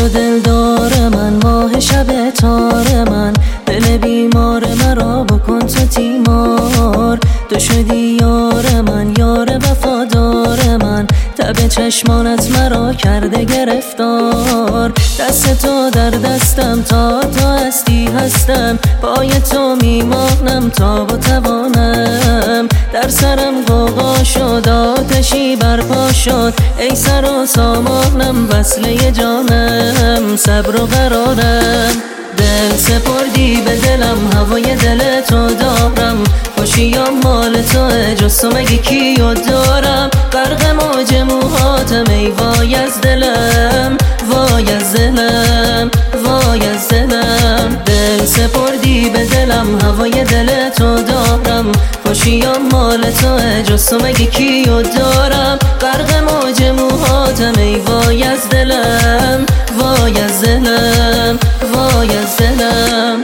تو دلدار من، ماه شب تار من، دل بیمار مرا بکن تو تیمار. تو شدی یار من، یار وفادار من، تب چشمانت مرا کرده گرفتار. دست تو در دستم، تا هستی هستم، پای تو میمانم تا بتوانم. در سرم غوغا شد، آتشی برپا شد، ای سر و سامانم، وصله جانم، صبر و قرارم. دل سپردی به دلم، هوای دل تو دارم، خوشیام مال توه، جز تو مگه کیو دارم. غرق موج موهاتم، ای وای از دلم، وای از دلم، وای از دلم. دل سپردی به دلم، هوای دل تو دارم، خوشیام مال توه، جز تو مگه کیو دارم. غرق موج موهاتم، ای وای از دلم، وای از دلم، وای از دلم.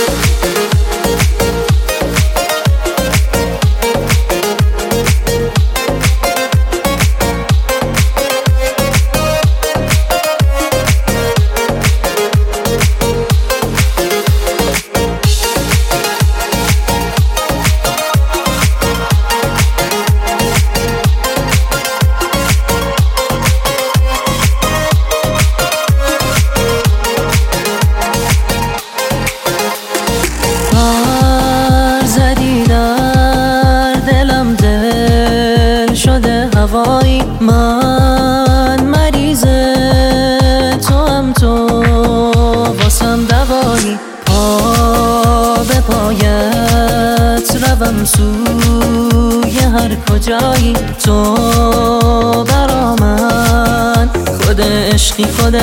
هوایی من مریض تو هم، تو واسم دوایی. پا به پایت روم سوی هر کجایی، تو برا من خود عشقی، خود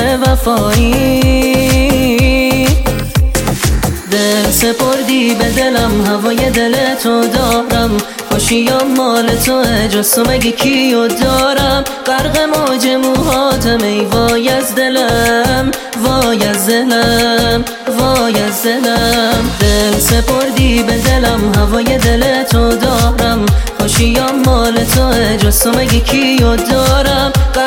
وفایی. دل سپردی به دلم، هوای دل تو دارم، خوشیام مال توه، جز تو مگه کیو دارم. غرق موج موهاتم، ای وای از دلم، وای از دلم، وای از دلم. دل سپردی به دلم، هوای دل تو دارم، خوشیام مال توه، جز تو مگه کیو دارم.